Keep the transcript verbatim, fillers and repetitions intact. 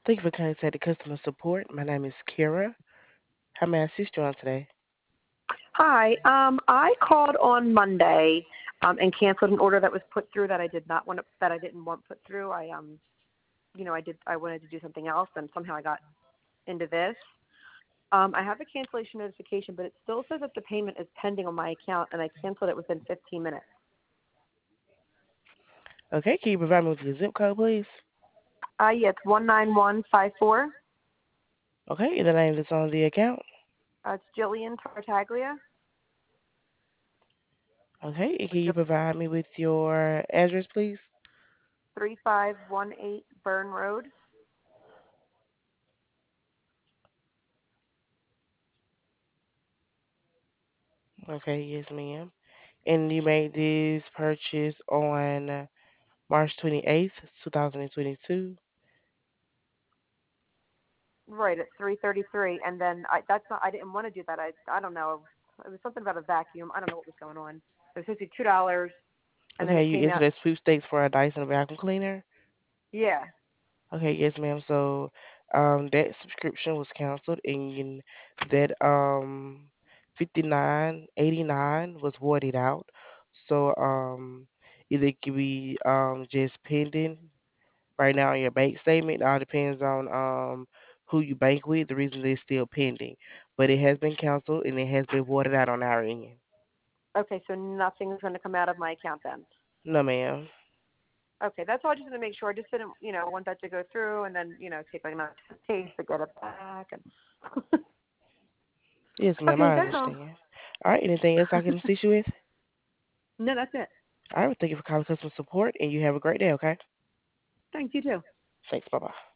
Thank you for contacting customer support. My name is Kira. How may I assist you on today? Hi. Um, I called on Monday um, and canceled an order that was put through that I did not want to, that I didn't want put through. I um, you know, I did I wanted to do something else, and somehow I got into this. Um, I have a cancellation notification, but it still says that the payment is pending on my account, and I canceled it within fifteen minutes. Okay, can you provide me with your zip code, please? Uh, yeah, it's one nine one five four. Okay, and the name that's on the account. Uh, it's Jillian Tartaglia. Okay, and can you provide me with your address, please? Three five one eight Burn Road. Okay, yes, ma'am. And you made this purchase on March twenty-eighth, two thousand twenty-two. Right at three thirty-three, and then I, that's not. I didn't want to do that. I I don't know. It was something about a vacuum. I don't know what was going on. It was supposed to be two dollars, and then Okay, it you came entered out. a sweepstakes for a Dyson vacuum cleaner. Yeah. Okay, yes, ma'am. So, um, that subscription was canceled, and that um, fifty nine eighty nine was voided out. So, um, either it could be um just pending right now on your bank statement. It all depends on um who you bank with. The reason that it's still pending, but it has been canceled and it has been voided out on our end. Okay, so nothing's going to come out of my account then. No, ma'am. Okay, that's all. I just wanted to make sure. I just didn't, you know, want that to go through, and then, you know, take like another case to get it back. And Yes, ma'am. okay, I that's all. understand. All right. Anything else I can assist you with? No, that's it. All right. Well, thank you for calling customer support, and you have a great day. Okay. Thanks. You too. Thanks. Bye bye.